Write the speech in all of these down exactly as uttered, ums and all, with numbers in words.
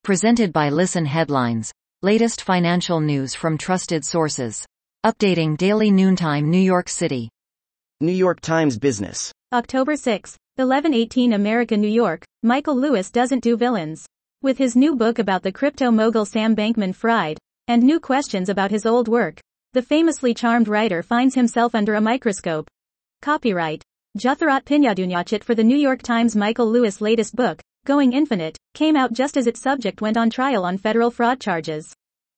Presented by Listen Headlines. Latest financial news from trusted sources. Updating daily noontime New York City. New York Times Business. October sixth, eleven eighteen America, New York. Michael Lewis doesn't do villains. With his new book about the crypto mogul Sam Bankman-Fried, and new questions about his old work, the famously charmed writer finds himself under a microscope. Copyright Jutharat Pinyadunyachit for the New York Times. Michael Lewis' latest book, Going Infinite, came out just as its subject went on trial on federal fraud charges.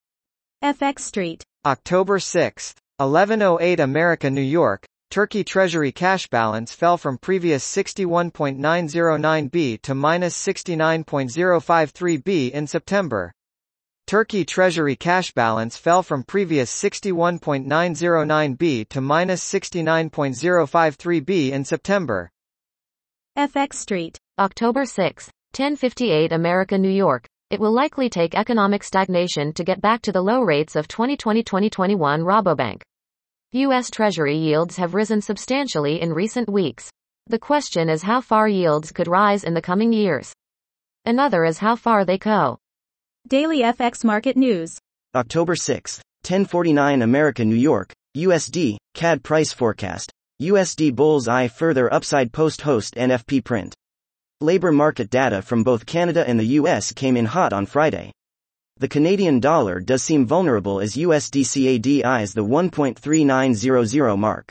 F X Street. October sixth, eleven oh eight America, New York. Turkey Treasury cash balance fell from previous sixty-one point nine oh nine billion to minus sixty-nine point oh five three billion in September. Turkey Treasury cash balance fell from previous sixty-one point nine oh nine billion to minus sixty-nine point oh five three billion in September. F X Street. October sixth, ten fifty-eight America, New York. It will likely take economic stagnation to get back to the low rates of twenty twenty to twenty twenty-one. Rabobank. U S Treasury yields have risen substantially in recent weeks. The question is how far yields could rise in the coming years. Another is how far they go. Daily F X Market News. October sixth, ten forty-nine America, New York. U S D, C A D price forecast. U S D bullseye further upside post-host N F P print. Labor market data from both Canada and the U S came in hot on Friday. The Canadian dollar does seem vulnerable as U S D C A D eyes the one point three nine hundred mark.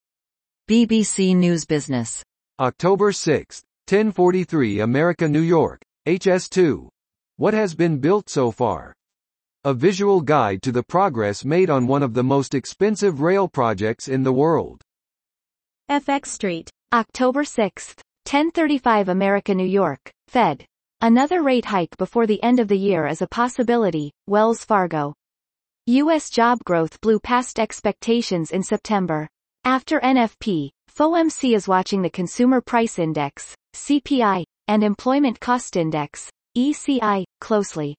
B B C News Business. October sixth, ten forty-three America, New York. H S two. What has been built so far? A visual guide to the progress made on one of the most expensive rail projects in the world. F X Street. October sixth, ten thirty-five America, New York. Fed. Another rate hike before the end of the year is a possibility. Wells Fargo. U S job growth blew past expectations in September. After N F P, F O M C is watching the Consumer Price Index, C P I, and Employment Cost Index, E C I, closely.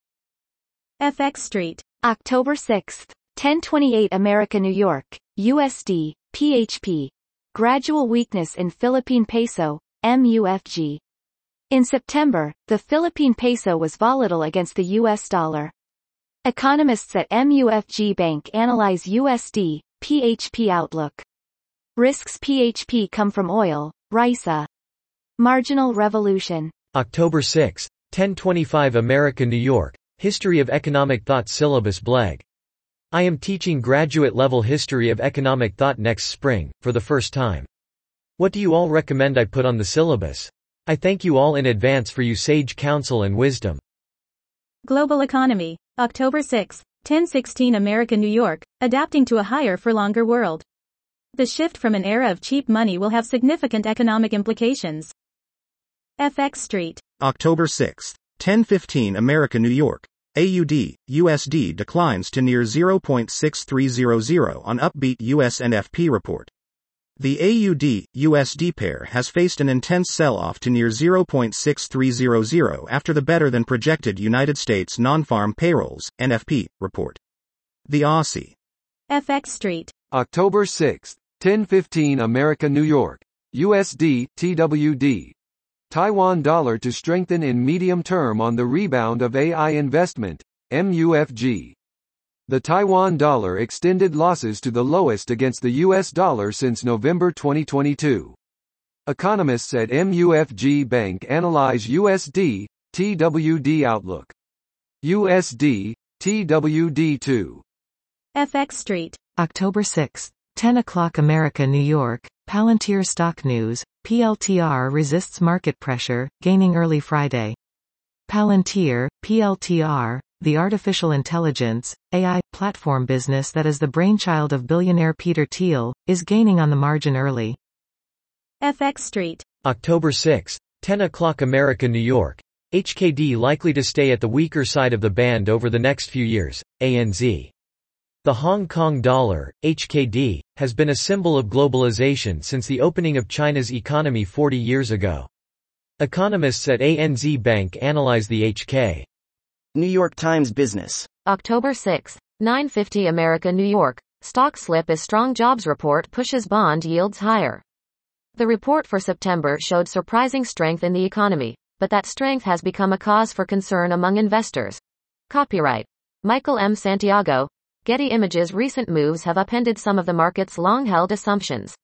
F X Street. October sixth, ten twenty-eight America, New York. U S D, P H P. Gradual weakness in Philippine peso, M U F G. In September, the Philippine peso was volatile against the U S dollar. Economists at M U F G Bank analyze U S D, P H P outlook. Risks P H P come from oil, rice. Marginal revolution. October sixth, ten twenty-five America, New York. History of Economic Thought Syllabus Bleg. I am teaching graduate-level History of Economic Thought next spring, for the first time. What do you all recommend I put on the syllabus? I thank you all in advance for your sage counsel and wisdom. Global Economy. October sixth, ten sixteen America, New York. Adapting to a higher-for-longer world. The shift from an era of cheap money will have significant economic implications. F X Street. October sixth, ten fifteen America, New York. A U D, U S D declines to near zero point six three zero zero on upbeat U S N F P report. The A U D U S D pair has faced an intense sell-off to near zero point six three zero zero after the better-than-projected United States non-farm payrolls, N F P, report. The Aussie. F X Street. October sixth, ten fifteen America, New York. U S D, T W D. Taiwan dollar to strengthen in medium term on the rebound of A I investment, M U F G. The Taiwan dollar extended losses to the lowest against the U S dollar since November twenty twenty-two. Economists at M U F G Bank analyze U S D, T W D outlook. U S D, T W D two. F X Street. October sixth, ten o'clock America, New York. Palantir Stock News. P L T R resists market pressure, gaining early Friday. Palantir, P L T R, the artificial intelligence, A I, platform business that is the brainchild of billionaire Peter Thiel, is gaining on the margin early. F X Street. October sixth, ten o'clock America, New York. H K D likely to stay at the weaker side of the band over the next few years, A N Z. The Hong Kong dollar, H K D, has been a symbol of globalization since the opening of China's economy forty years ago. Economists at A N Z Bank analyze the H K. New York Times Business. October sixth, nine fifty America, New York. Stock slip as strong jobs report pushes bond yields higher. The report for September showed surprising strength in the economy, but that strength has become a cause for concern among investors. Copyright Michael M. Santiago. Getty Images. Recent moves have upended some of the market's long-held assumptions.